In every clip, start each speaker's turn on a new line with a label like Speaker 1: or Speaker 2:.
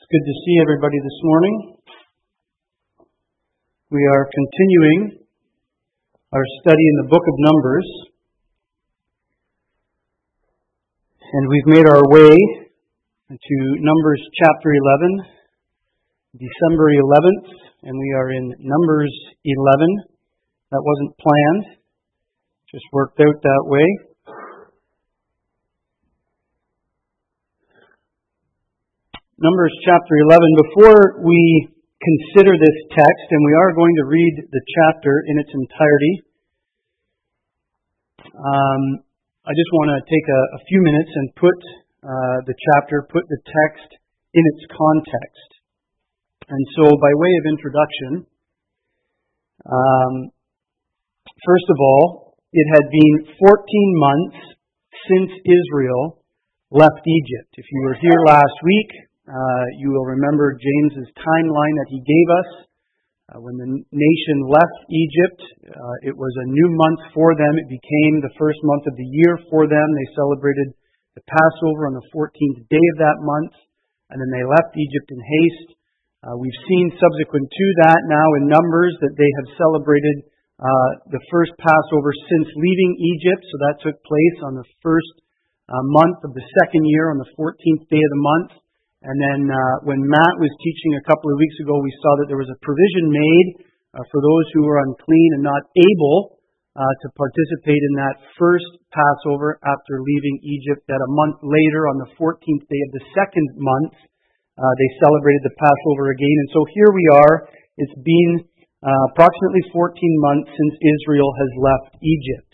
Speaker 1: It's good to see everybody this morning. We are continuing our study in the book of Numbers. And we've made our way to Numbers chapter 11, December 11th, and we are in Numbers 11. That wasn't planned, just worked out that way. Numbers chapter 11. Before we consider this text, and we are going to read the chapter in its entirety, I just want to take a few minutes and put the text in its context. And so, by way of introduction, first of all, it had been 14 months since Israel left Egypt. If you were here last week, you will remember James's timeline that he gave us. When the nation left Egypt, it was a new month for them. It became the first month of the year for them. They celebrated the Passover on the 14th day of that month, and then they left Egypt in haste. We've seen subsequent to that now in Numbers that they have celebrated the first Passover since leaving Egypt. So that took place on the first month of the second year on the 14th day of the month. And then when Matt was teaching a couple of weeks ago, we saw that there was a provision made for those who were unclean and not able to participate in that first Passover after leaving Egypt, that a month later, on the 14th day of the second month, they celebrated the Passover again. And so here we are. It's been approximately 14 months since Israel has left Egypt.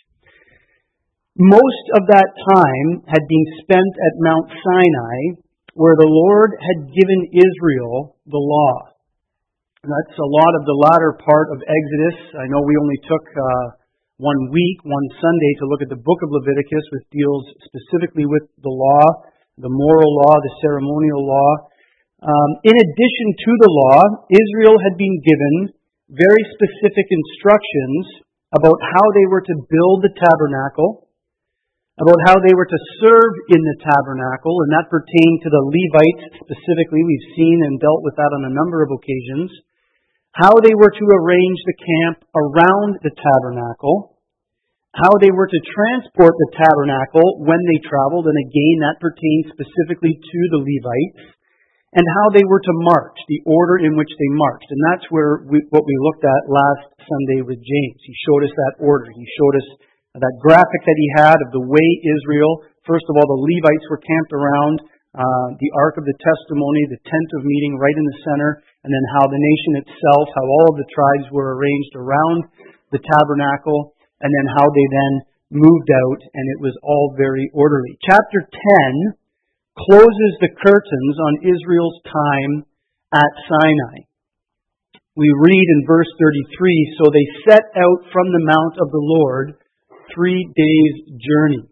Speaker 1: Most of that time had been spent at Mount Sinai, where the Lord had given Israel the law. And that's a lot of the latter part of Exodus. I know we only took 1 week, one Sunday, to look at the book of Leviticus, which deals specifically with the law, the moral law, the ceremonial law. In addition to the law, Israel had been given very specific instructions about how they were to build the tabernacle, about how they were to serve in the tabernacle, and that pertained to the Levites specifically. We've seen and dealt with that on a number of occasions. How they were to arrange the camp around the tabernacle, how they were to transport the tabernacle when they traveled, and again that pertains specifically to the Levites, and how they were to march, the order in which they marched. And that's what we looked at last Sunday with James. He showed us that order. He showed us that graphic that he had of the way Israel, first of all, the Levites were camped around the Ark of the Testimony, the tent of meeting right in the center, and then how the nation itself, how all of the tribes were arranged around the tabernacle, and then how they then moved out, and it was all very orderly. Chapter 10 closes the curtains on Israel's time at Sinai. We read in verse 33, "So they set out from the mount of the Lord 3 days' journey."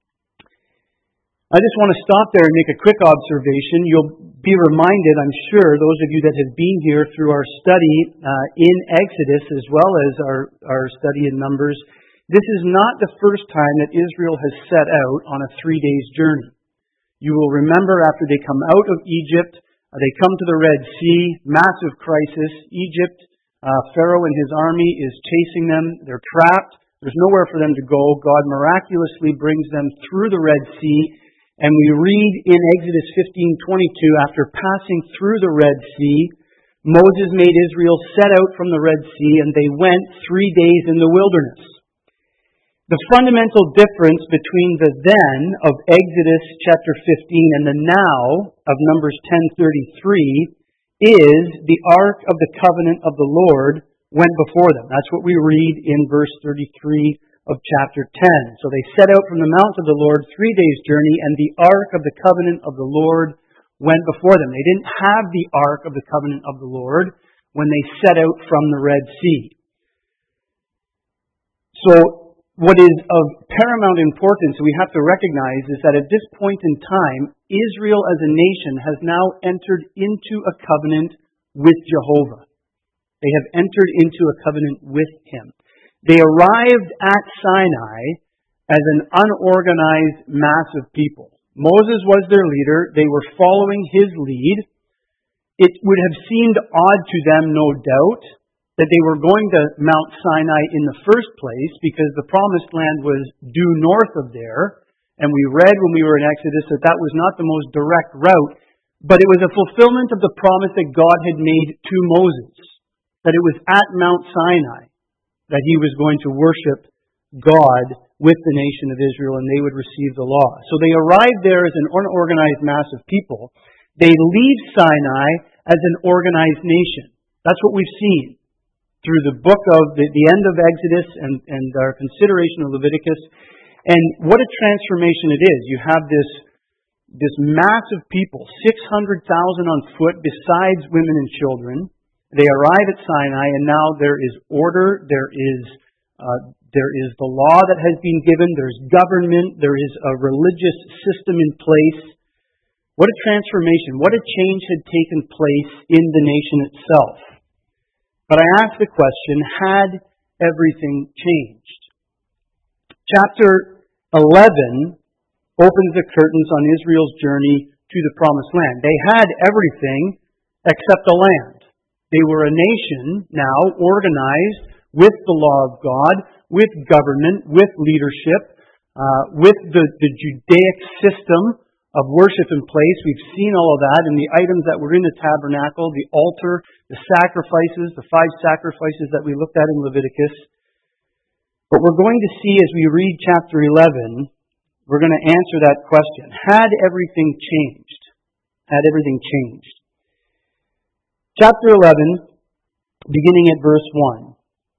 Speaker 1: I just want to stop there and make a quick observation. You'll be reminded, I'm sure, those of you that have been here through our study in Exodus as well as our study in Numbers, this is not the first time that Israel has set out on a 3 days' journey. You will remember after they come out of Egypt, they come to the Red Sea, massive crisis. Egypt, Pharaoh and his army is chasing them. They're trapped. There's nowhere for them to go. God miraculously brings them through the Red Sea. And we read in Exodus 15:22, after passing through the Red Sea, Moses made Israel set out from the Red Sea, and they went 3 days in the wilderness. The fundamental difference between the then of Exodus chapter 15 and the now of Numbers 10:33 is the Ark of the Covenant of the Lord went before them. That's what we read in verse 33 of chapter 10. So they set out from the mount of the Lord 3 days' journey, and the Ark of the Covenant of the Lord went before them. They didn't have the Ark of the Covenant of the Lord when they set out from the Red Sea. So what is of paramount importance we have to recognize is that at this point in time, Israel as a nation has now entered into a covenant with Jehovah. They have entered into a covenant with Him. They arrived at Sinai as an unorganized mass of people. Moses was their leader. They were following his lead. it would have seemed odd to them, no doubt, that they were going to Mount Sinai in the first place because the promised land was due north of there. And we read when we were in Exodus that that was not the most direct route, but it was a fulfillment of the promise that God had made to Moses, that it was at Mount Sinai that he was going to worship God with the nation of Israel and they would receive the law. So they arrived there as an unorganized mass of people. They leave Sinai as an organized nation. That's what we've seen through the book of the end of Exodus and our consideration of Leviticus. And what a transformation it is. You have this mass of people, 600,000 on foot, besides women and children. They arrive at Sinai, and now there is order, there is the law that has been given, there's government, there is a religious system in place. What a transformation, what a change had taken place in the nation itself. But I ask the question, had everything changed? Chapter 11 opens the curtains on Israel's journey to the Promised Land. They had everything except the land. They were a nation now organized with the law of God, with government, with leadership, with the Judaic system of worship in place. We've seen all of that in the items that were in the tabernacle, the altar, the sacrifices, the 5 sacrifices that we looked at in Leviticus. But we're going to see as we read chapter 11, we're going to answer that question. Had everything changed? Had everything changed? Chapter 11, beginning at verse 1.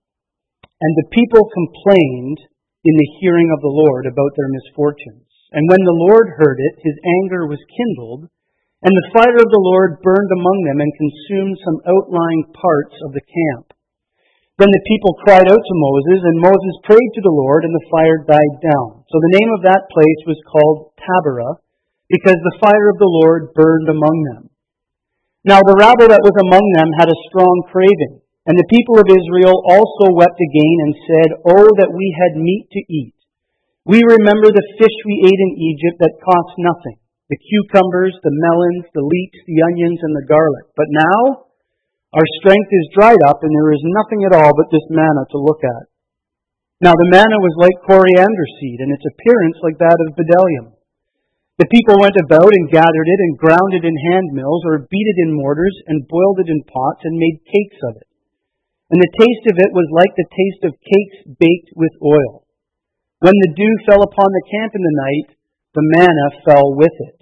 Speaker 1: And the people complained in the hearing of the Lord about their misfortunes. And when the Lord heard it, his anger was kindled, and the fire of the Lord burned among them and consumed some outlying parts of the camp. Then the people cried out to Moses, and Moses prayed to the Lord, and the fire died down. So the name of that place was called Taberah, because the fire of the Lord burned among them. Now the rabble that was among them had a strong craving, and the people of Israel also wept again and said, "Oh, that we had meat to eat. We remember the fish we ate in Egypt that cost nothing, the cucumbers, the melons, the leeks, the onions, and the garlic. But now our strength is dried up, and there is nothing at all but this manna to look at." Now the manna was like coriander seed, and its appearance like that of bdellium. The people went about and gathered it, and ground it in hand mills, or beat it in mortars, and boiled it in pots, and made cakes of it. And the taste of it was like the taste of cakes baked with oil. When the dew fell upon the camp in the night, the manna fell with it.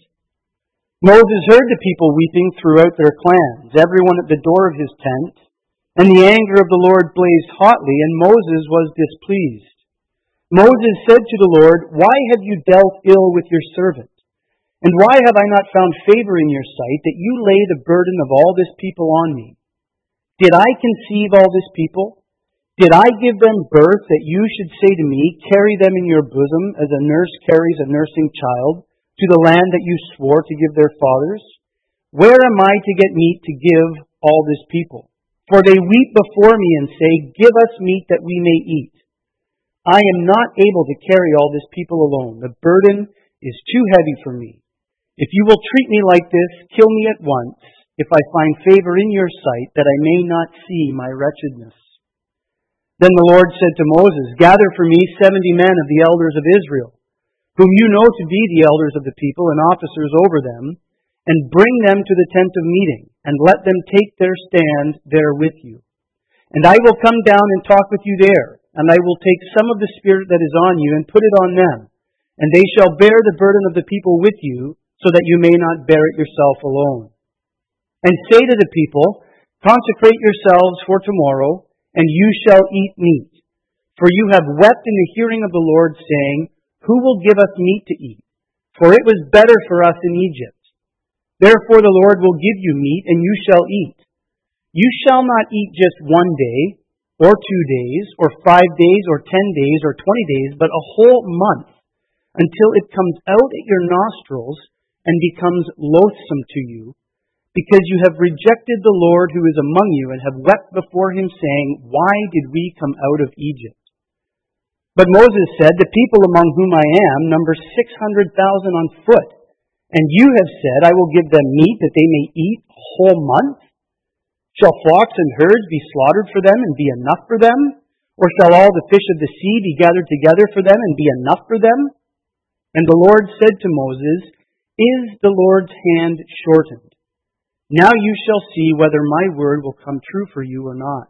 Speaker 1: Moses heard the people weeping throughout their clans, everyone at the door of his tent, and the anger of the Lord blazed hotly, and Moses was displeased. Moses said to the Lord, "Why have you dealt ill with your servant? And why have I not found favor in your sight, that you lay the burden of all this people on me? Did I conceive all this people? Did I give them birth, that you should say to me, 'Carry them in your bosom, as a nurse carries a nursing child, to the land that you swore to give their fathers? Where am I to get meat to give all this people? For they weep before me and say, "Give us meat that we may eat." I am not able to carry all this people alone. The burden is too heavy for me. If you will treat me like this, kill me at once, if I find favor in your sight, that I may not see my wretchedness." Then the Lord said to Moses, "Gather for me 70 men of the elders of Israel, whom you know to be the elders of the people and officers over them, and bring them to the tent of meeting, and let them take their stand there with you. And I will come down and talk with you there, and I will take some of the Spirit that is on you and put it on them, and they shall bear the burden of the people with you, so that you may not bear it yourself alone. And say to the people, 'Consecrate yourselves for tomorrow, and you shall eat meat. For you have wept in the hearing of the Lord, saying, Who will give us meat to eat? For it was better for us in Egypt. Therefore the Lord will give you meat, and you shall eat. You shall not eat just 1 day, or 2 days, or 5 days, or 10 days, or 20 days, but a whole month, until it comes out at your nostrils and becomes loathsome to you, because you have rejected the Lord who is among you, and have wept before him, saying, Why did we come out of Egypt? But Moses said, The people among whom I am number 600,000 on foot, And you have said, I will give them meat that they may eat a whole month. Shall flocks and herds be slaughtered for them and be enough for them? Or shall all the fish of the sea be gathered together for them and be enough for them? And the Lord said to Moses, Is the Lord's hand shortened? Now you shall see whether my word will come true for you or not.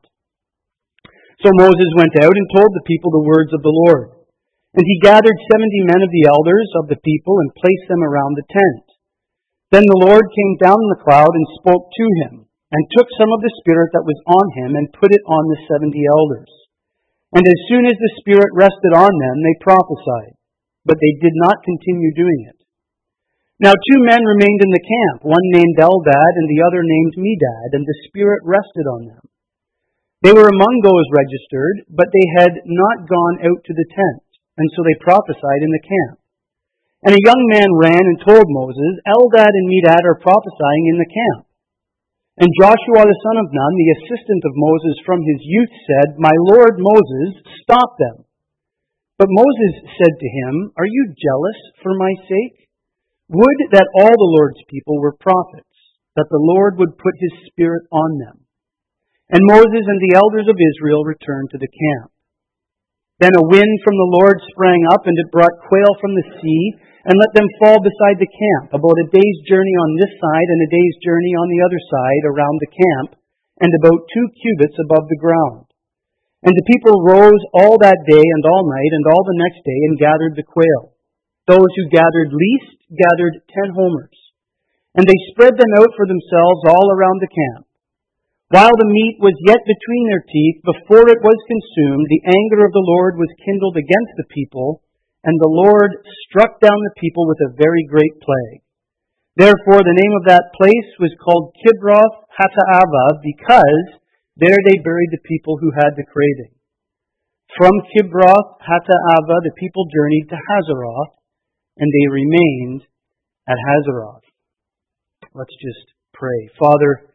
Speaker 1: So Moses went out and told the people the words of the Lord. And he gathered 70 men of the elders of the people and placed them around the tent. Then the Lord came down in the cloud and spoke to him, and took some of the Spirit that was on him and put it on the 70 elders. And as soon as the Spirit rested on them, they prophesied, but they did not continue doing it. Now 2 men remained in the camp, one named Eldad and the other named Medad, and the Spirit rested on them. They were among those registered, but they had not gone out to the tent, and so they prophesied in the camp. And a young man ran and told Moses, Eldad and Medad are prophesying in the camp. And Joshua the son of Nun, the assistant of Moses from his youth, said, My lord Moses, stop them. But Moses said to him, Are you jealous for my sake? Would that all the Lord's people were prophets, that the Lord would put his Spirit on them. And Moses and the elders of Israel returned to the camp. Then a wind from the Lord sprang up, and it brought quail from the sea, and let them fall beside the camp, about a day's journey on this side and a day's journey on the other side around the camp, and about 2 cubits above the ground. And the people rose all that day and all night and all the next day and gathered the quail. Those who gathered least gathered 10 homers. And they spread them out for themselves all around the camp. While the meat was yet between their teeth, before it was consumed, the anger of the Lord was kindled against the people, and the Lord struck down the people with a very great plague. Therefore the name of that place was called Kibroth Hattaavah, because there they buried the people who had the craving. From Kibroth Hattaavah the people journeyed to Hazeroth, and they remained at Hazeroth. Let's just pray. Father,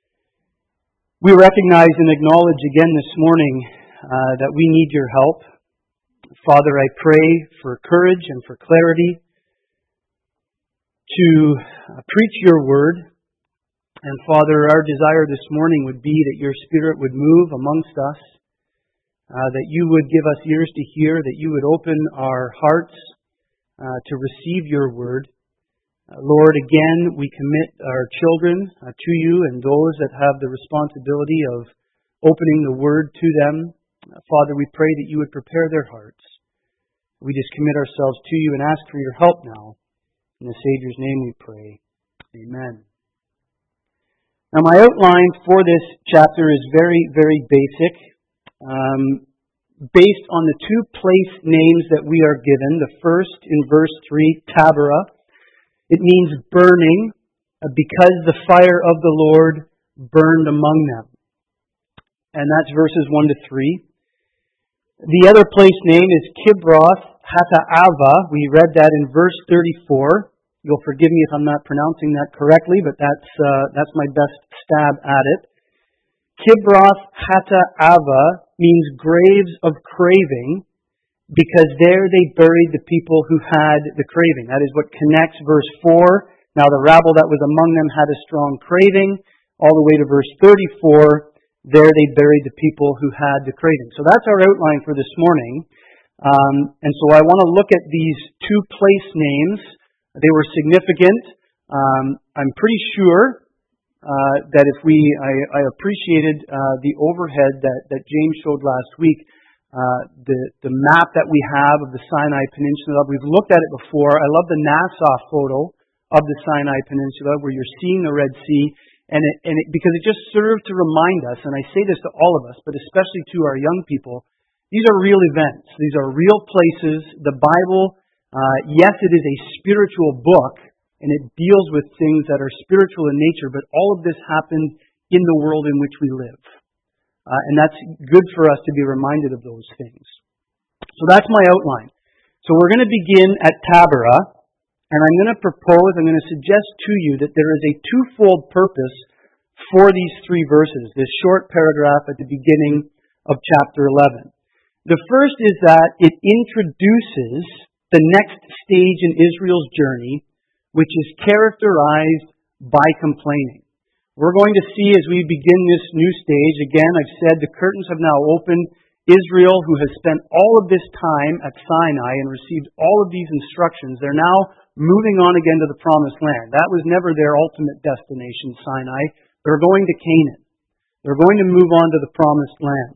Speaker 1: we recognize and acknowledge again this morning that we need your help. Father, I pray for courage and for clarity to preach your word. And Father, our desire this morning would be that your Spirit would move amongst us, that you would give us ears to hear, that you would open our hearts to receive your word. Lord, again, we commit our children to you and those that have the responsibility of opening the word to them. Father, we pray that you would prepare their hearts. We just commit ourselves to you and ask for your help now. In the Savior's name we pray. Amen. Now my outline for this chapter is very, very basic. Based on the 2 place names that we are given. The first in verse 3, Taberah. It means burning, because the fire of the Lord burned among them. And that's verses 1 to 3. The other place name is Kibroth Hattaavah. We read that in verse 34. You'll forgive me if I'm not pronouncing that correctly, but that's my best stab at it. Kibroth Hattaavah means graves of craving, because there they buried the people who had the craving. That is what connects verse 4. Now the rabble that was among them had a strong craving, all the way to verse 34. There they buried the people who had the craving. So that's our outline for this morning. And so I want to look at these 2 place names. They were significant. I'm pretty sure that if I appreciated the overhead that James showed last week, the map that we have of the Sinai Peninsula. We've looked at it before. I love the NASA photo of the Sinai Peninsula where you're seeing the Red Sea, because it just served to remind us, and I say this to all of us, but especially to our young people, these are real events. These are real places. The Bible, yes, it is a spiritual book, and it deals with things that are spiritual in nature, but all of this happened in the world in which we live. And that's good for us to be reminded of those things. So that's my outline. So we're going to begin at Taberah, and I'm going to suggest to you that there is a twofold purpose for these 3 verses, this short paragraph at the beginning of chapter 11. The first is that it introduces the next stage in Israel's journey, which is characterized by complaining. We're going to see as we begin this new stage, again, I've said the curtains have now opened. Israel, who has spent all of this time at Sinai and received all of these instructions, they're now moving on again to the Promised Land. That was never their ultimate destination, Sinai. They're going to Canaan. They're going to move on to the Promised Land.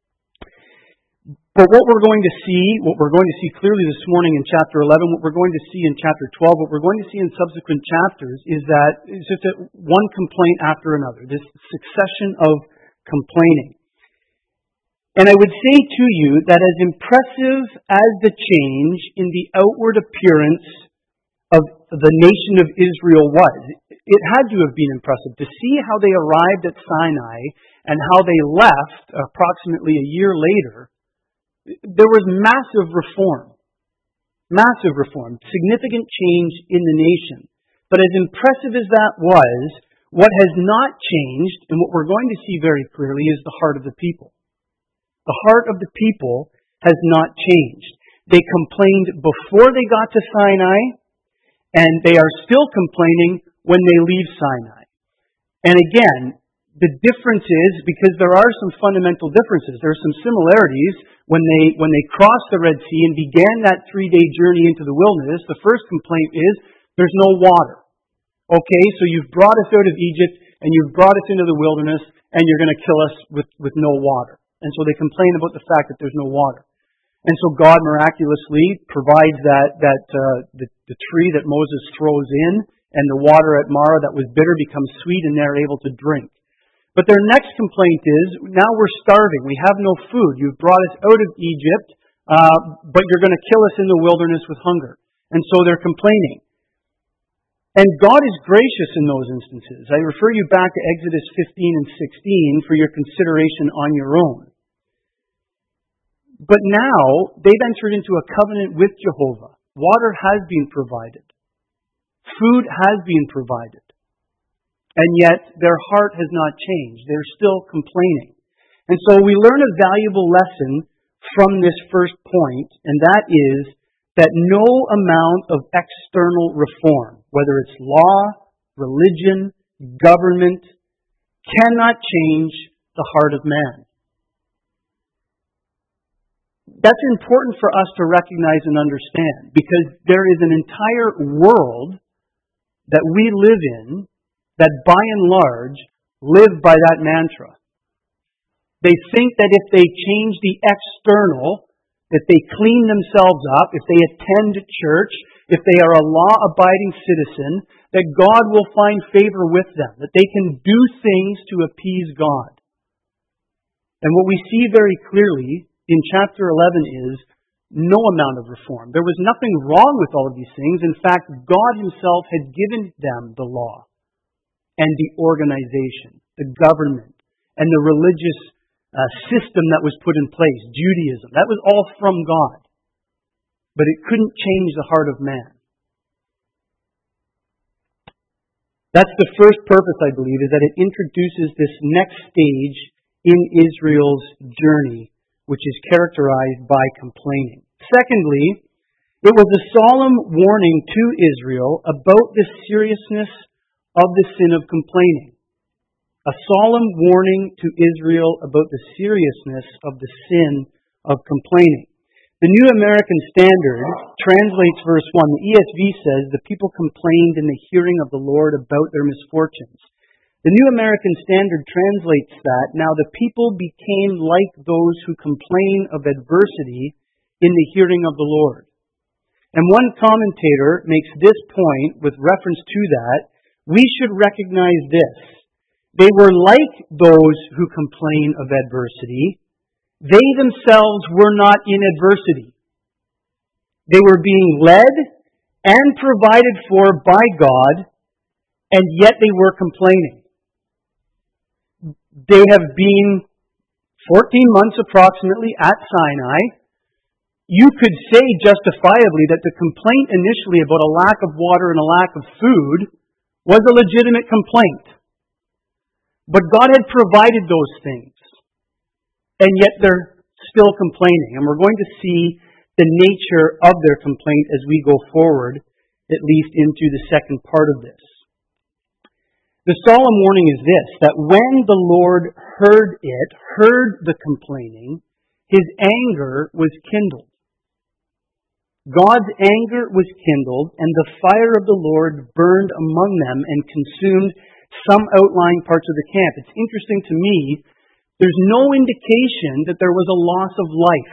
Speaker 1: But what we're going to see clearly this morning in chapter 11, what we're going to see in chapter 12, what we're going to see in subsequent chapters is that it's just one complaint after another, this succession of complaining. And I would say to you that as impressive as the change in the outward appearance of the nation of Israel was, it had to have been impressive to see how they arrived at Sinai and how they left approximately a year later. There was massive reform, significant change in the nation. But as impressive as that was, what has not changed, and what we're going to see very clearly, is the heart of the people. The heart of the people has not changed. They complained before they got to Sinai, and they are still complaining when they leave Sinai. And again, the difference is, because there are some fundamental differences, there are some similarities. When they crossed the Red Sea and began that 3-day journey into the wilderness, the first complaint is, there's no water. Okay, so you've brought us out of Egypt, and you've brought us into the wilderness, and you're going to kill us with no water. And so they complain about the fact that there's no water. And so God miraculously provides the tree that Moses throws in, and the water at Marah that was bitter becomes sweet, and they're able to drink. But their next complaint is, now we're starving. We have no food. You've brought us out of Egypt, but you're going to kill us in the wilderness with hunger. And so they're complaining. And God is gracious in those instances. I refer you back to Exodus 15 and 16 for your consideration on your own. But now, they've entered into a covenant with Jehovah. Water has been provided. Food has been provided. And yet, their heart has not changed. They're still complaining. And so we learn a valuable lesson from this first point, and that is that no amount of external reform, whether it's law, religion, government, cannot change the heart of man. That's important for us to recognize and understand, because there is an entire world that we live in that by and large live by that mantra. They think that if they change the external, if they clean themselves up, if they attend church, if they are a law-abiding citizen, that God will find favor with them, that they can do things to appease God. And what we see very clearly in chapter 11 is no amount of reform. There was nothing wrong with all of these things. In fact, God Himself had given them the law and the organization, the government, and the religious system that was put in place, Judaism. That was all from God. But it couldn't change the heart of man. That's the first purpose, I believe, is that it introduces this next stage in Israel's journey, which is characterized by complaining. Secondly, it was a solemn warning to Israel about the seriousness of the sin of complaining. A solemn warning to Israel about the seriousness of the sin of complaining. The New American Standard translates verse 1. The ESV says, the people complained in the hearing of the Lord about their misfortunes. The New American Standard translates that, now the people became like those who complain of adversity in the hearing of the Lord. And one commentator makes this point with reference to that. We should recognize this. They were like those who complain of adversity. They themselves were not in adversity. They were being led and provided for by God, and yet they were complaining. They have been 14 months approximately at Sinai. You could say justifiably that the complaint initially about a lack of water and a lack of food was a legitimate complaint. But God had provided those things. And yet they're still complaining. And we're going to see the nature of their complaint as we go forward at least into the second part of this. The solemn warning is this, that when the Lord heard the complaining, His anger was kindled. God's anger was kindled, and the fire of the Lord burned among them and consumed some outlying parts of the camp. It's interesting to me, there's no indication that there was a loss of life.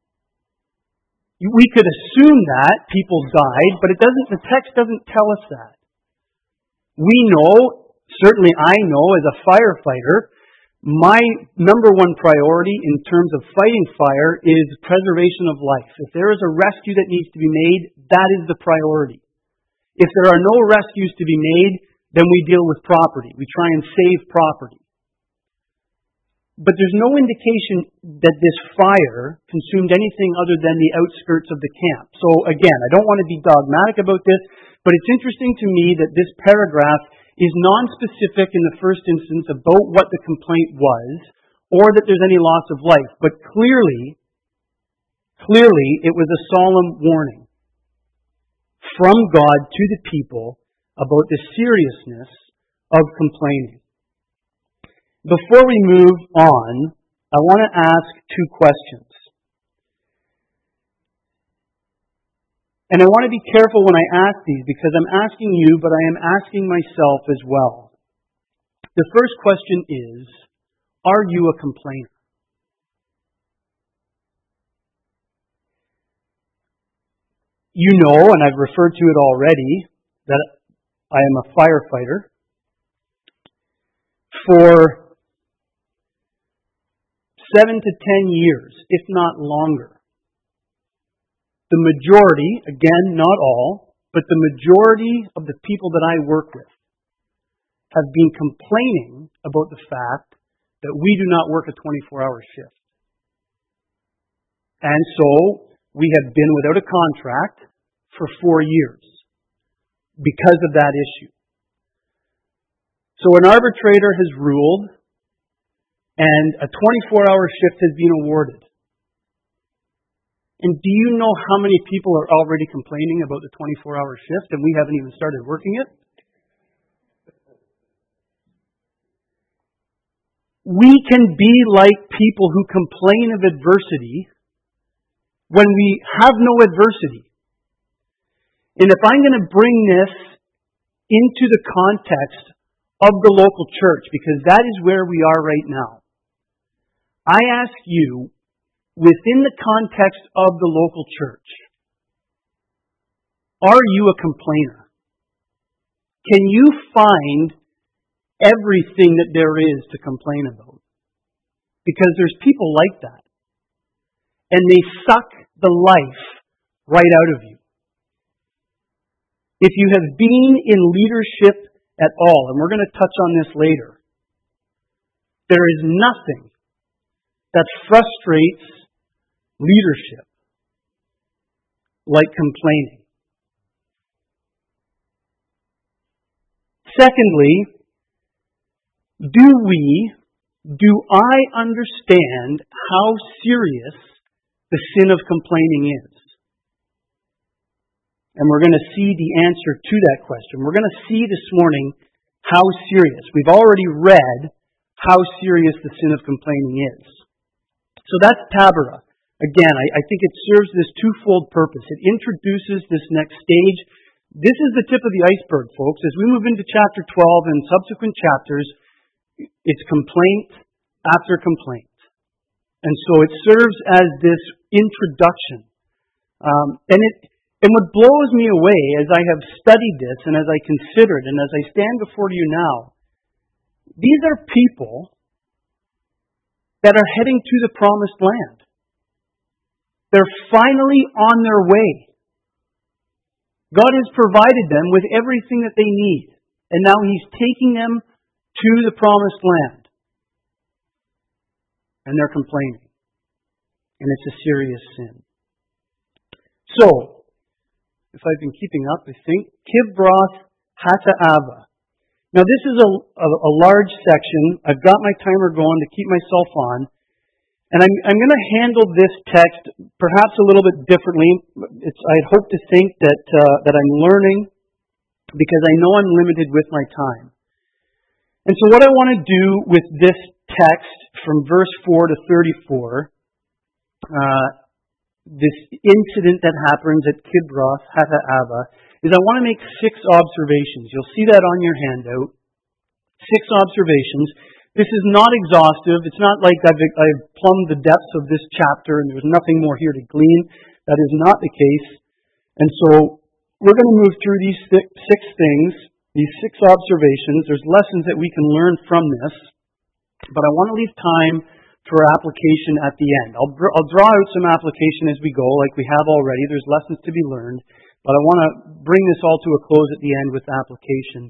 Speaker 1: We could assume that people died, but the text doesn't tell us that. We know, certainly I know as a firefighter, my number one priority in terms of fighting fire is preservation of life. If there is a rescue that needs to be made, that is the priority. If there are no rescues to be made, then we deal with property. We try and save property. But there's no indication that this fire consumed anything other than the outskirts of the camp. So again, I don't want to be dogmatic about this, but it's interesting to me that this paragraph is non-specific in the first instance about what the complaint was, or that there's any loss of life. But clearly, it was a solemn warning from God to the people about the seriousness of complaining. Before we move on, I want to ask two questions. And I want to be careful when I ask these because I'm asking you, but I am asking myself as well. The first question is, are you a complainer? You know, and I've referred to it already, that I am a firefighter. For 7 to 10 years, if not longer, the majority, again, not all, but the majority of the people that I work with have been complaining about the fact that we do not work a 24-hour shift. And so we have been without a contract for 4 years because of that issue. So an arbitrator has ruled and a 24-hour shift has been awarded. And do you know how many people are already complaining about the 24-hour shift and we haven't even started working it? We can be like people who complain of adversity when we have no adversity. And if I'm going to bring this into the context of the local church, because that is where we are right now, I ask you, within the context of the local church, are you a complainer? Can you find everything that there is to complain about? Because there's people like that. And they suck the life right out of you. If you have been in leadership at all, and we're going to touch on this later, there is nothing that frustrates leadership like complaining. Secondly, do I understand how serious the sin of complaining is? And we're going to see the answer to that question. We're going to see this morning how serious. We've already read how serious the sin of complaining is. So that's Tabera. Again, I think it serves this twofold purpose. It introduces this next stage. This is the tip of the iceberg, folks. As we move into chapter 12 and subsequent chapters, it's complaint after complaint. And so it serves as this introduction. And what blows me away as I have studied this and as I consider it and as I stand before you now, these are people that are heading to the promised land. They're finally on their way. God has provided them with everything that they need. And now He's taking them to the promised land. And they're complaining. And it's a serious sin. So, if I've been keeping up, I think, Kibroth Hattaavah. Now this is a large section. I've got my timer going to keep myself on. And I'm going to handle this text perhaps a little bit differently. I hope to think that I'm learning because I know I'm limited with my time. And so what I want to do with this text from verse 4 to 34, this incident that happens at Kibroth Hattaavah, is I want to make 6 observations. You'll see that on your handout. 6 observations. This is not exhaustive. It's not like I've plumbed the depths of this chapter and there's nothing more here to glean. That is not the case. And so we're going to move through these 6 things, these 6 observations. There's lessons that we can learn from this, but I want to leave time for application at the end. I'll draw out some application as we go, like we have already. There's lessons to be learned, but I want to bring this all to a close at the end with application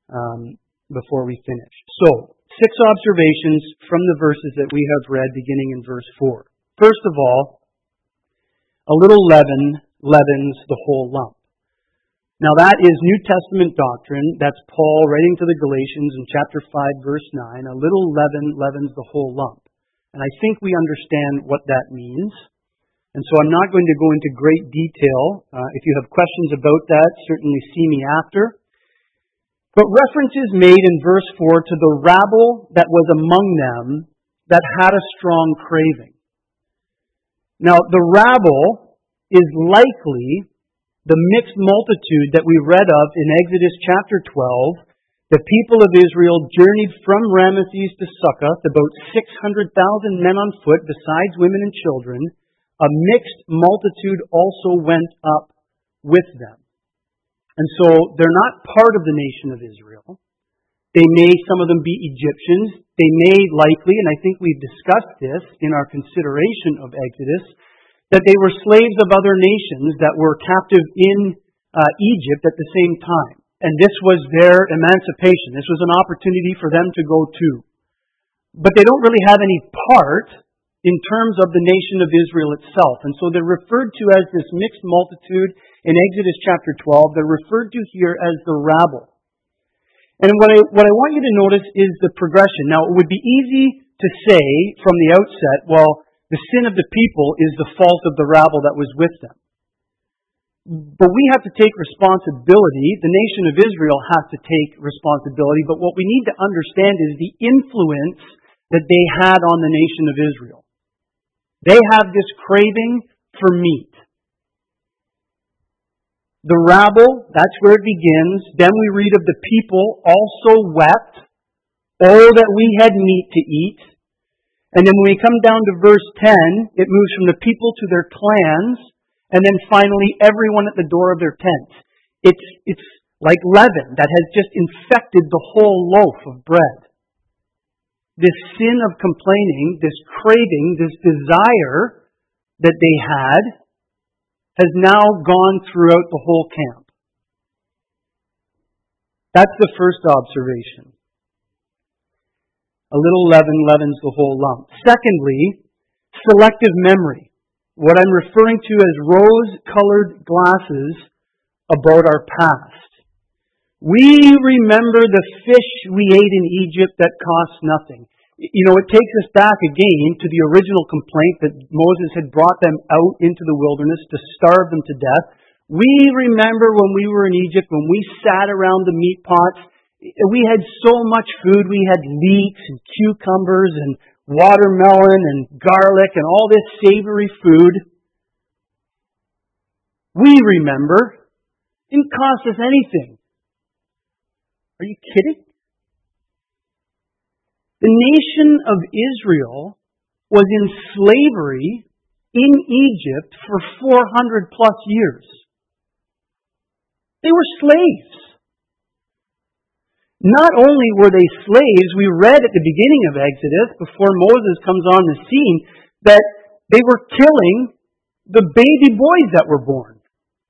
Speaker 1: before we finish. So, 6 observations from the verses that we have read beginning in verse 4. First of all, a little leaven leavens the whole lump. Now that is New Testament doctrine. That's Paul writing to the Galatians in chapter 5, verse 9. A little leaven leavens the whole lump. And I think we understand what that means. And so I'm not going to go into great detail. If you have questions about that, certainly see me after. But reference is made in verse 4 to the rabble that was among them that had a strong craving. Now, the rabble is likely the mixed multitude that we read of in Exodus chapter 12. The people of Israel journeyed from Ramesses to Succoth, about 600,000 men on foot, besides women and children. A mixed multitude also went up with them. And so they're not part of the nation of Israel. Some of them be Egyptians. They may likely, and I think we've discussed this in our consideration of Exodus, that they were slaves of other nations that were captive in Egypt at the same time. And this was their emancipation. This was an opportunity for them to go too. But they don't really have any part in terms of the nation of Israel itself. And so they're referred to as this mixed multitude in Exodus chapter 12. They're referred to here as the rabble. And what I want you to notice is the progression. Now, it would be easy to say from the outset, well, the sin of the people is the fault of the rabble that was with them. But we have to take responsibility. The nation of Israel has to take responsibility. But what we need to understand is the influence that they had on the nation of Israel. They have this craving for meat. The rabble, that's where it begins. Then we read of the people also wept, oh, that we had meat to eat. And then when we come down to verse 10, it moves from the people to their clans, and then finally everyone at the door of their tents. It's like leaven that has just infected the whole loaf of bread. This sin of complaining, this craving, this desire that they had has now gone throughout the whole camp. That's the first observation. A little leaven leavens the whole lump. Secondly, selective memory. What I'm referring to as rose-colored glasses about our past. We remember the fish we ate in Egypt that cost nothing. You know, it takes us back again to the original complaint that Moses had brought them out into the wilderness to starve them to death. We remember when we were in Egypt, when we sat around the meat pots, we had so much food. We had leeks and cucumbers and watermelon and garlic and all this savory food. We remember. It didn't cost us anything. Are you kidding? The nation of Israel was in slavery in Egypt for 400 plus years. They were slaves. Not only were they slaves, we read at the beginning of Exodus, before Moses comes on the scene, that they were killing the baby boys that were born.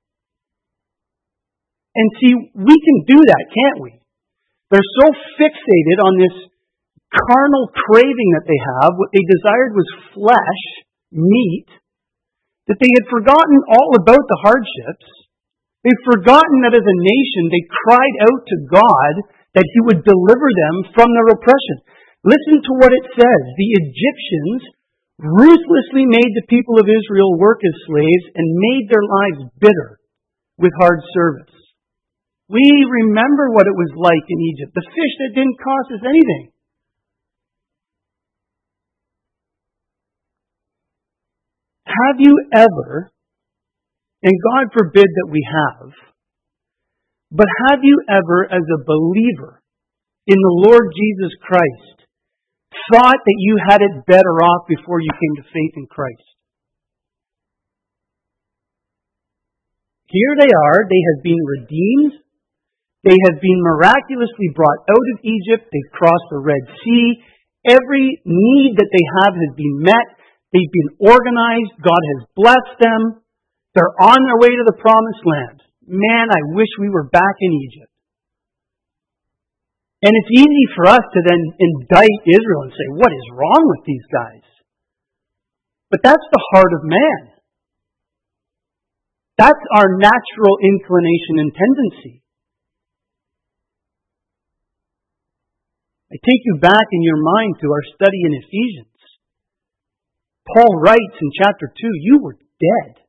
Speaker 1: And see, we can do that, can't we? They're so fixated on this carnal craving that they have. What they desired was flesh, meat, that they had forgotten all about the hardships. They'd forgotten that as a nation they cried out to God that He would deliver them from their oppression. Listen to what it says. The Egyptians ruthlessly made the people of Israel work as slaves and made their lives bitter with hard service. We remember what it was like in Egypt. The fish that didn't cost us anything. Have you ever, and God forbid that we have, but have you ever, as a believer in the Lord Jesus Christ, thought that you had it better off before you came to faith in Christ? Here they are. They have been redeemed. They have been miraculously brought out of Egypt. They've crossed the Red Sea. Every need that they have has been met. They've been organized. God has blessed them. They're on their way to the Promised Land. Man, I wish we were back in Egypt. And it's easy for us to then indict Israel and say, what is wrong with these guys? But that's the heart of man. That's our natural inclination and tendency. I take you back in your mind to our study in Ephesians. Paul writes in chapter 2, you were dead.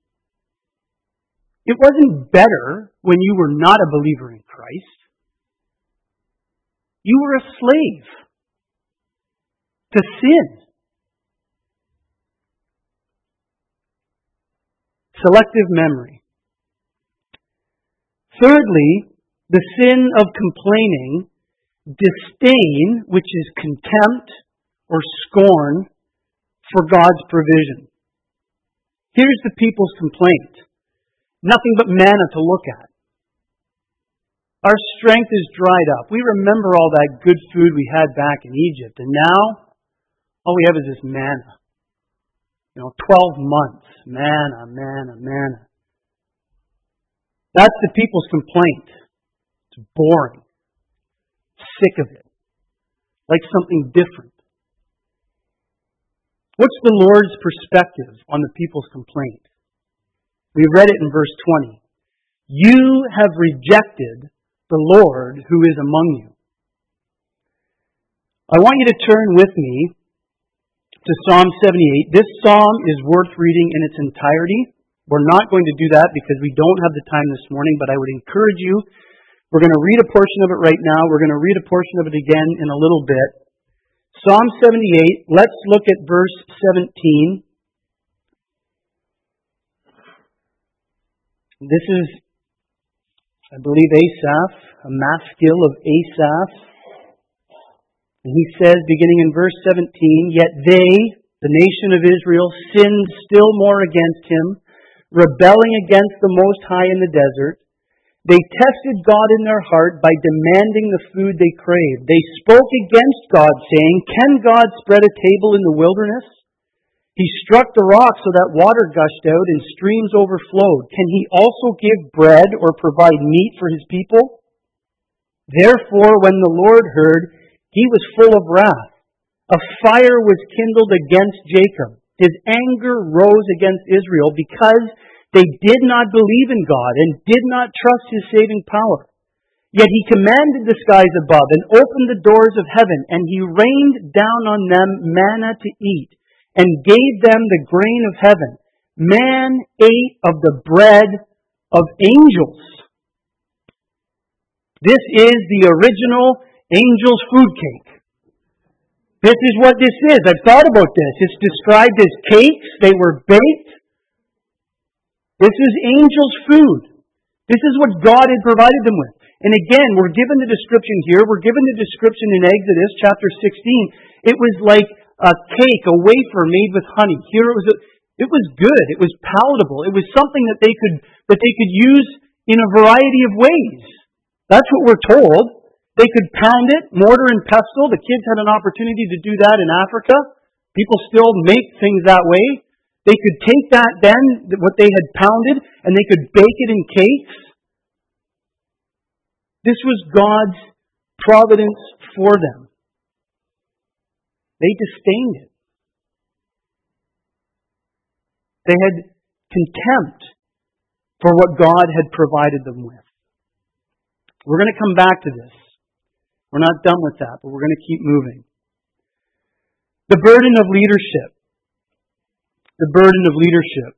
Speaker 1: It wasn't better when you were not a believer in Christ. You were a slave to sin. Selective memory. Thirdly, the sin of complaining, disdain, which is contempt or scorn for God's provision. Here's the people's complaint. Nothing but manna to look at. Our strength is dried up. We remember all that good food we had back in Egypt, and now all we have is this manna. 12 months. Manna, manna, manna. That's the people's complaint. It's boring. Sick of it. Like something different. What's the Lord's perspective on the people's complaint? We read it in verse 20. You have rejected the Lord who is among you. I want you to turn with me to Psalm 78. This psalm is worth reading in its entirety. We're not going to do that because we don't have the time this morning, but I would encourage you. We're going to read a portion of it right now. We're going to read a portion of it again in a little bit. Psalm 78, let's look at verse 17. This is, I believe, Asaph, a maskil of Asaph. And he says, beginning in verse 17, yet they, the nation of Israel, sinned still more against him, rebelling against the Most High in the desert. They tested God in their heart by demanding the food they craved. They spoke against God, saying, can God spread a table in the wilderness? He struck the rock so that water gushed out and streams overflowed. Can he also give bread or provide meat for his people? Therefore, when the Lord heard, he was full of wrath. A fire was kindled against Jacob. His anger rose against Israel because they did not believe in God and did not trust his saving power. Yet he commanded the skies above and opened the doors of heaven, and he rained down on them manna to eat and gave them the grain of heaven. Man ate of the bread of angels. This is the original angel's food cake. This is what this is. I've thought about this. It's described as cakes. They were baked. This is angels' food. This is what God had provided them with. And again, we're given the description here. We're given the description in Exodus chapter 16. It was like a cake, a wafer made with honey. Here it was good. It was palatable. It was something that they could use in a variety of ways. That's what we're told. They could pound it, mortar and pestle. The kids had an opportunity to do that in Africa. People still make things that way. They could take that then, what they had pounded, and they could bake it in cakes. This was God's providence for them. They disdained it. They had contempt for what God had provided them with. We're going to come back to this. We're not done with that, but we're going to keep moving. The burden of leadership. the burden of leadership.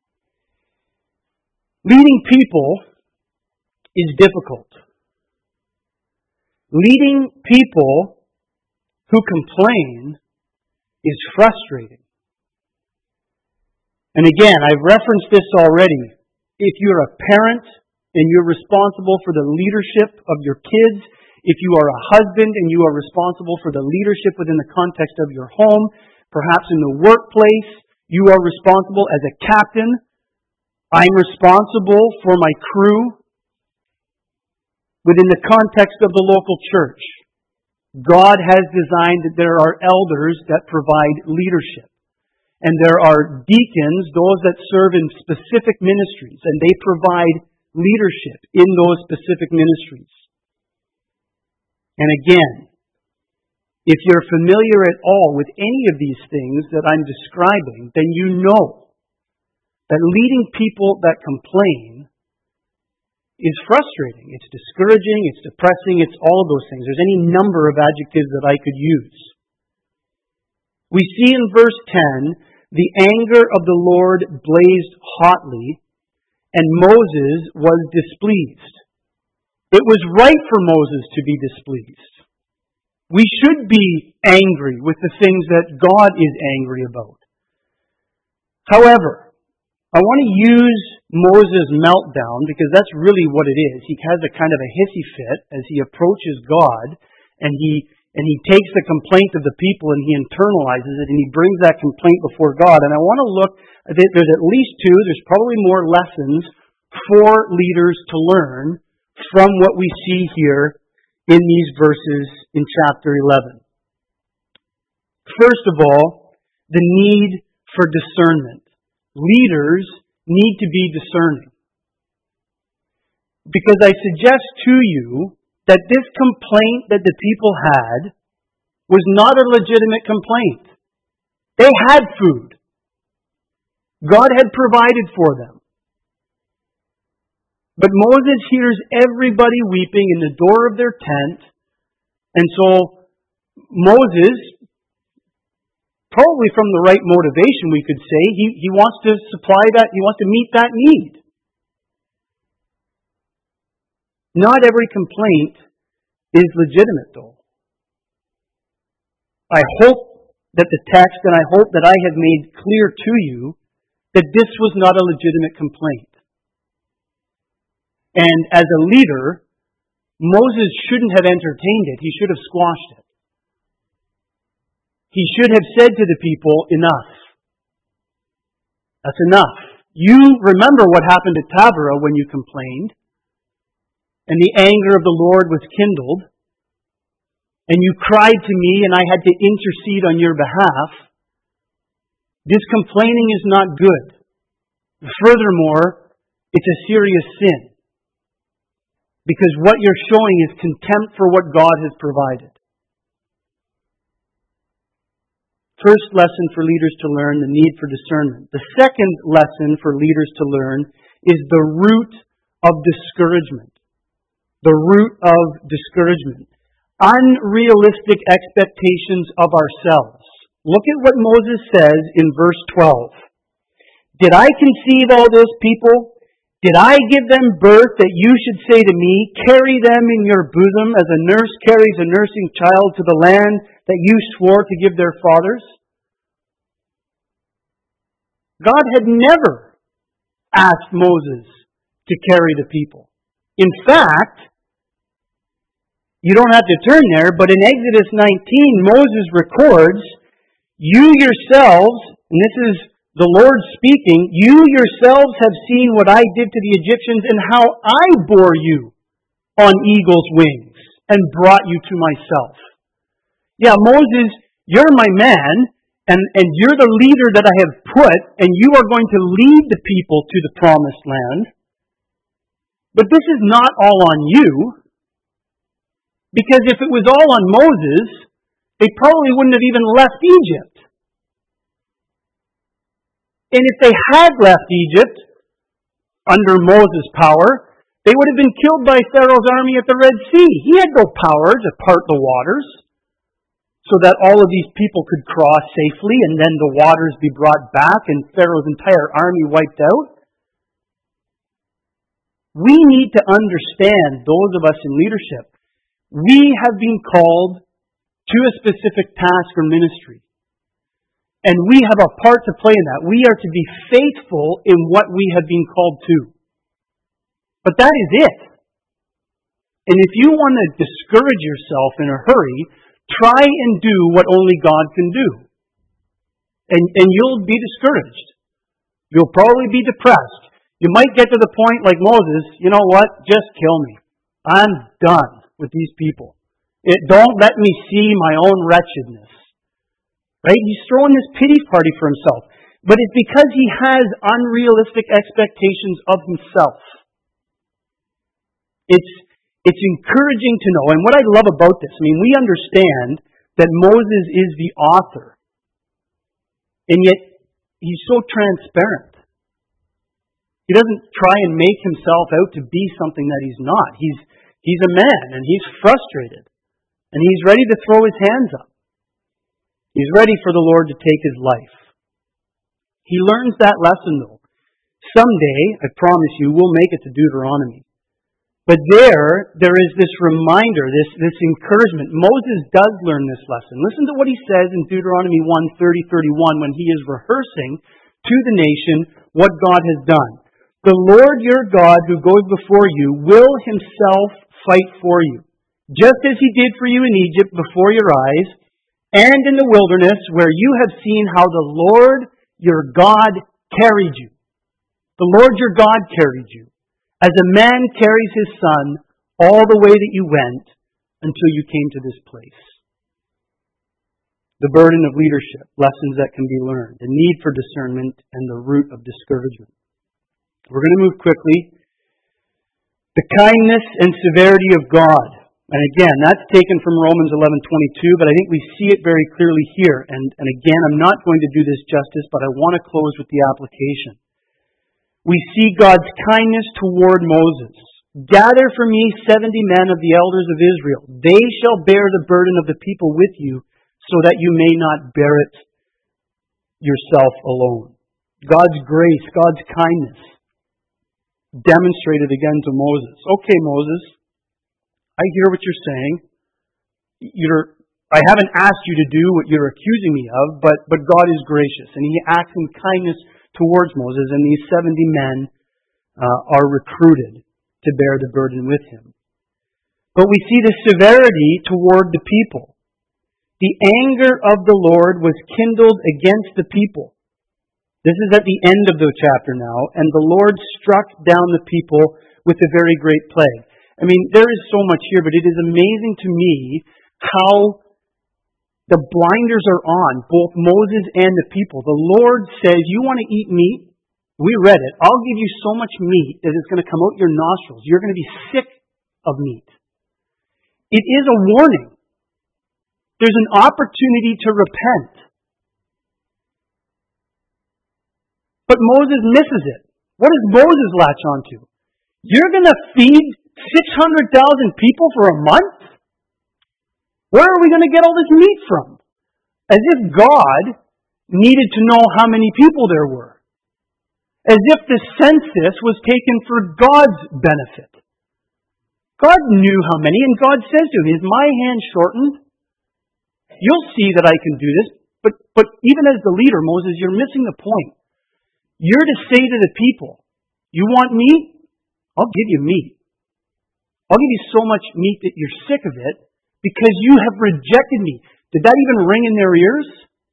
Speaker 1: Leading people is difficult. Leading people who complain is frustrating. And again, I've referenced this already. If you're a parent and you're responsible for the leadership of your kids, if you are a husband and you are responsible for the leadership within the context of your home, perhaps in the workplace, you are responsible as a captain. I'm responsible for my crew within the context of the local church. God has designed that there are elders that provide leadership. And there are deacons, those that serve in specific ministries, and they provide leadership in those specific ministries. And again, if you're familiar at all with any of these things that I'm describing, then you know that leading people that complain is frustrating. It's discouraging, it's depressing, it's all of those things. There's any number of adjectives that I could use. We see in verse 10, the anger of the Lord blazed hotly, and Moses was displeased. It was right for Moses to be displeased. We should be angry with the things that God is angry about. However, I want to use Moses' meltdown because that's really what it is. He has a kind of a hissy fit as he approaches God, and he takes the complaint of the people and he internalizes it and he brings that complaint before God. And I want to look, there's at least two, there's probably more lessons for leaders to learn from what we see here in these verses in chapter 11. First of all, the need for discernment. Leaders need to be discerning. Because I suggest to you that this complaint that the people had was not a legitimate complaint. They had food. God had provided for them. But Moses hears everybody weeping in the door of their tent, and so Moses, probably from the right motivation we could say, he wants to supply that, he wants to meet that need. Not every complaint is legitimate, though. I hope that the text, and I hope that I have made clear to you, that this was not a legitimate complaint. And as a leader, Moses shouldn't have entertained it. He should have squashed it. He should have said to the people, enough. That's enough. You remember what happened at Taberah when you complained, and the anger of the Lord was kindled, and you cried to me, and I had to intercede on your behalf. This complaining is not good. Furthermore, it's a serious sin. Because what you're showing is contempt for what God has provided. First lesson for leaders to learn, the need for discernment. The second lesson for leaders to learn is the root of discouragement. The root of discouragement. Unrealistic expectations of ourselves. Look at what Moses says in verse 12. Did I conceive all this people? Did I give them birth that you should say to me, carry them in your bosom as a nurse carries a nursing child to the land that you swore to give their fathers? God had never asked Moses to carry the people. In fact, you don't have to turn there, but in Exodus 19, Moses records, you yourselves, and this is the Lord speaking, you yourselves have seen what I did to the Egyptians and how I bore you on eagle's wings and brought you to myself. Yeah, Moses, you're my man, and you're the leader that I have put, and you are going to lead the people to the promised land. But this is not all on you, because if it was all on Moses, they probably wouldn't have even left Egypt. And if they had left Egypt under Moses' power, they would have been killed by Pharaoh's army at the Red Sea. He had no power to part the waters. so that all of these people could cross safely and then the waters be brought back and Pharaoh's entire army wiped out. We need to understand, those of us in leadership, we have been called to a specific task or ministry. And we have a part to play in that. We are to be faithful in what we have been called to. But that is it. And if you want to discourage yourself in a hurry, try and do what only God can do. And you'll be discouraged. You'll probably be depressed. You might get to the point like Moses, you know what, just kill me. I'm done with these people. Don't let me see my own wretchedness. Right? He's throwing this pity party for himself. But it's because he has unrealistic expectations of himself. It's encouraging to know, and what I love about this, we understand that Moses is the author, and yet he's so transparent. He doesn't try and make himself out to be something that he's not. He's a man, and he's frustrated, and he's ready to throw his hands up. He's ready for the Lord to take his life. He learns that lesson, though. Someday, I promise you, we'll make it to Deuteronomy. But there is this reminder, this encouragement. Moses does learn this lesson. Listen to what he says in Deuteronomy 1:30-31 when he is rehearsing to the nation what God has done. The Lord your God who goes before you will himself fight for you, just as he did for you in Egypt before your eyes, and in the wilderness where you have seen how the Lord your God carried you. The Lord your God carried you, as a man carries his son all the way that you went until you came to this place. The burden of leadership, lessons that can be learned, the need for discernment, and the root of discouragement. We're going to move quickly. The kindness and severity of God. And again, that's taken from Romans 11:22, but I think we see it very clearly here. And again, I'm not going to do this justice, but I want to close with the application. We see God's kindness toward Moses. Gather for me 70 men of the elders of Israel. They shall bear the burden of the people with you, so that you may not bear it yourself alone. God's grace, God's kindness, demonstrated again to Moses. Okay, Moses, I hear what you're saying. I haven't asked you to do what you're accusing me of, but God is gracious, and he acts in kindness towards Moses, and these 70 men are recruited to bear the burden with him. But we see the severity toward the people. The anger of the Lord was kindled against the people. This is at the end of the chapter now, and the Lord struck down the people with a very great plague. There is so much here, but it is amazing to me how the blinders are on, both Moses and the people. The Lord says, you want to eat meat? We read it. I'll give you so much meat that it's going to come out your nostrils. You're going to be sick of meat. It is a warning. There's an opportunity to repent. But Moses misses it. What does Moses latch onto? You're going to feed 600,000 people for a month? Where are we going to get all this meat from? As if God needed to know how many people there were. As if the census was taken for God's benefit. God knew how many, and God says to him, is my hand shortened? You'll see that I can do this. But even as the leader, Moses, you're missing the point. You're to say to the people, you want meat? I'll give you meat. I'll give you so much meat that you're sick of it because you have rejected me. Did that even ring in their ears?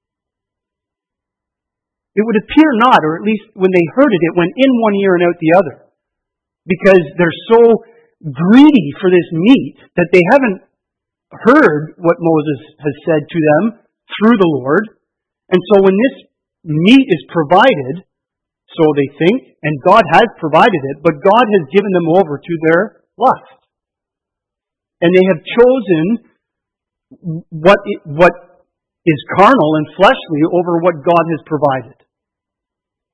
Speaker 1: It would appear not, or at least when they heard it, it went in one ear and out the other. Because they're so greedy for this meat that they haven't heard what Moses has said to them through the Lord. And so when this meat is provided, so they think, and God has provided it, but God has given them over to their lust. And they have chosen what is carnal and fleshly over what God has provided.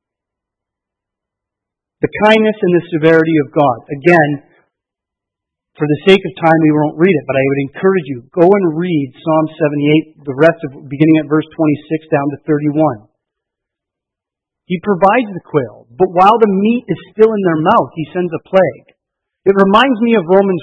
Speaker 1: The kindness and the severity of God. Again, For the sake of time, we won't read it, but I would encourage you, go and read Psalm 78, the rest of beginning at verse 26 down to 31. He provides the quail, but while the meat is still in their mouth, He sends a plague. It reminds me of Romans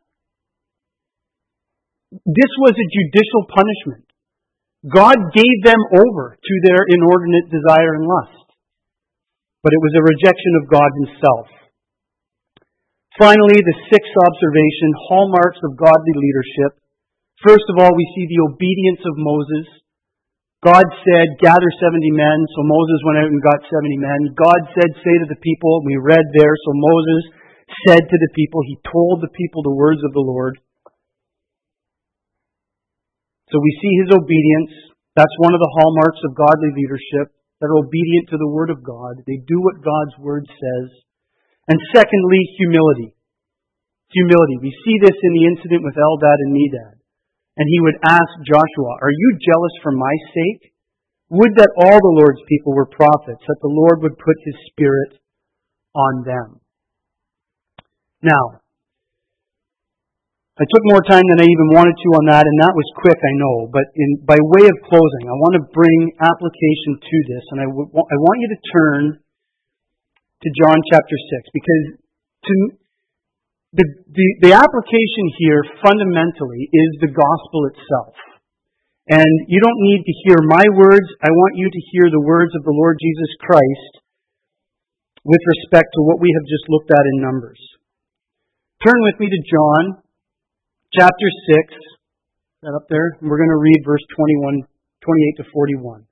Speaker 1: 1. This was a judicial punishment. God gave them over to their inordinate desire and lust. But it was a rejection of God Himself. Finally, the sixth observation, hallmarks of godly leadership. First of all, we see the obedience of Moses. God said, gather 70 men, so Moses went out and got 70 men. God said, say to the people, we read there, so Moses said to the people, he told the people the words of the Lord. So we see his obedience. That's one of the hallmarks of godly leadership. They're obedient to the Word of God. They do what God's Word says. And secondly, humility. Humility. We see this in the incident with Eldad and Medad. And he would ask Joshua, are you jealous for my sake? Would that all the Lord's people were prophets, that the Lord would put His Spirit on them. Now, I took more time than I even wanted to on that, and that was quick, I know. But by way of closing, I want to bring application to this, and I want you to turn to John chapter 6, because the application here fundamentally is the gospel itself. And you don't need to hear my words. I want you to hear the words of the Lord Jesus Christ with respect to what we have just looked at in Numbers. Turn with me to John chapter 6. Is that up there? And we're going to read verse 28 to 41.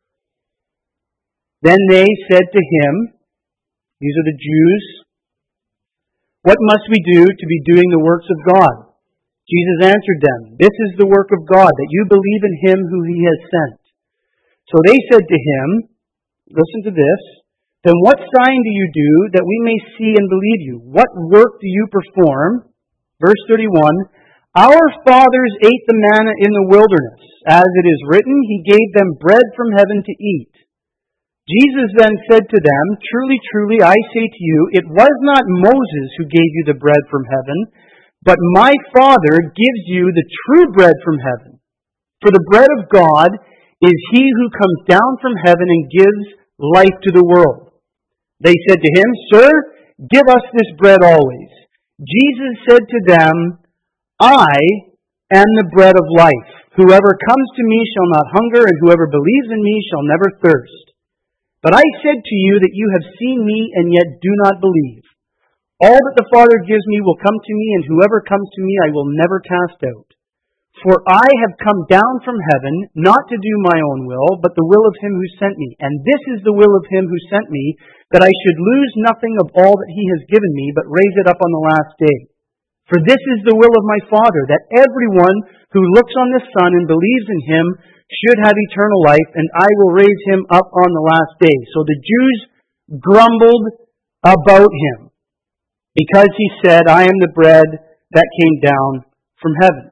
Speaker 1: Then they said to him, these are the Jews, what must we do to be doing the works of God? Jesus answered them, this is the work of God, that you believe in Him who He has sent. So they said to him, listen to this, then what sign do you do that we may see and believe you? What work do you perform? Verse 31, our fathers ate the manna in the wilderness. As it is written, He gave them bread from heaven to eat. Jesus then said to them, truly, truly, I say to you, it was not Moses who gave you the bread from heaven, but my Father gives you the true bread from heaven. For the bread of God is He who comes down from heaven and gives life to the world. They said to Him, Sir, give us this bread always. Jesus said to them, I am the bread of life. Whoever comes to me shall not hunger, and whoever believes in me shall never thirst. But I said to you that you have seen me and yet do not believe. All that the Father gives me will come to me, and whoever comes to me I will never cast out. For I have come down from heaven, not to do my own will, but the will of Him who sent me. And this is the will of Him who sent me, that I should lose nothing of all that He has given me, but raise it up on the last day. For this is the will of my Father, that everyone who looks on the Son and believes in Him should have eternal life, and I will raise him up on the last day. So the Jews grumbled about him, because he said, I am the bread that came down from heaven.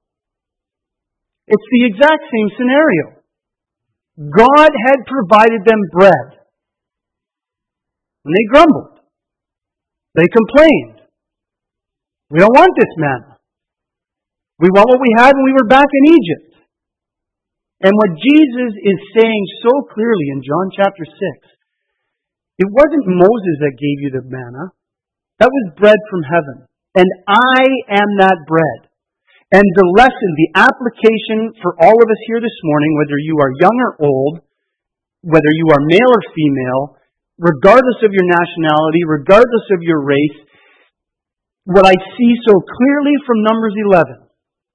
Speaker 1: It's the exact same scenario. God had provided them bread. And they grumbled. They complained. We don't want this manna. We want what we had when we were back in Egypt. And what Jesus is saying so clearly in John chapter 6, it wasn't Moses that gave you the manna. That was bread from heaven. And I am that bread. And the lesson, the application for all of us here this morning, whether you are young or old, whether you are male or female, regardless of your nationality, regardless of your race, what I see so clearly from Numbers 11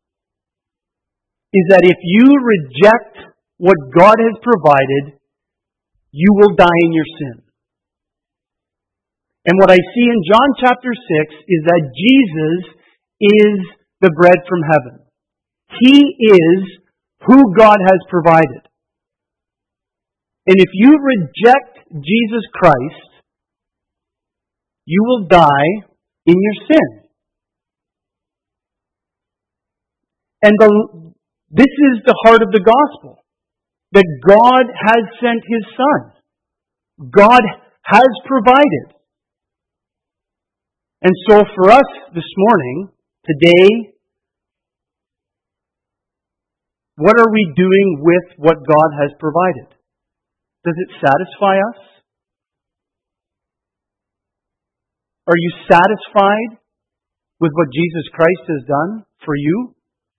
Speaker 1: is that if you reject what God has provided, you will die in your sin. And what I see in John chapter 6 is that Jesus is the bread from heaven. He is who God has provided. And if you reject Jesus Christ, you will die in your sin. And this is the heart of the gospel. That God has sent His Son. God has provided. And so for us this morning, Today, what are we doing with what God has provided? Does it satisfy us? Are you satisfied with what Jesus Christ has done for you?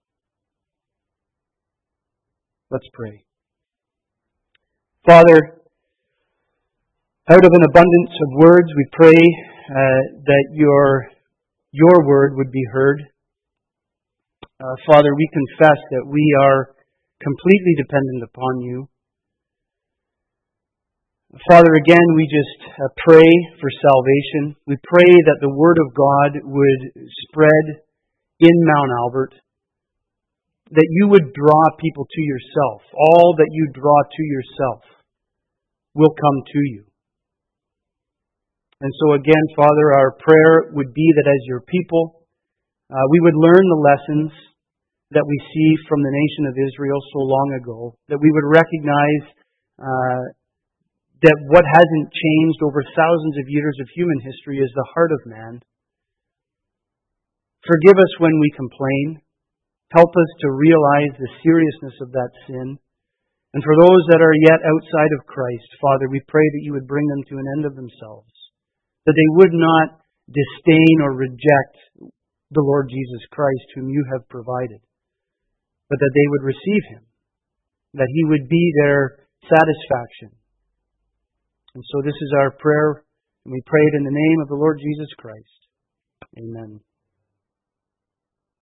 Speaker 1: Let's pray. Father, out of an abundance of words, we pray that your word would be heard. Father, we confess that we are completely dependent upon you. Father, again, we just pray for salvation. We pray that the Word of God would spread in Mount Albert, that you would draw people to yourself. All that you draw to yourself will come to you. And so again, Father, our prayer would be that as your people, we would learn the lessons that we see from the nation of Israel so long ago, that we would recognize that what hasn't changed over thousands of years of human history is the heart of man. Forgive us when we complain. Help us to realize the seriousness of that sin. And for those that are yet outside of Christ, Father, we pray that you would bring them to an end of themselves, that they would not disdain or reject the Lord Jesus Christ, whom you have provided, but that they would receive him, that he would be their satisfaction. And so this is our prayer, and we pray it in the name of the Lord Jesus Christ. Amen.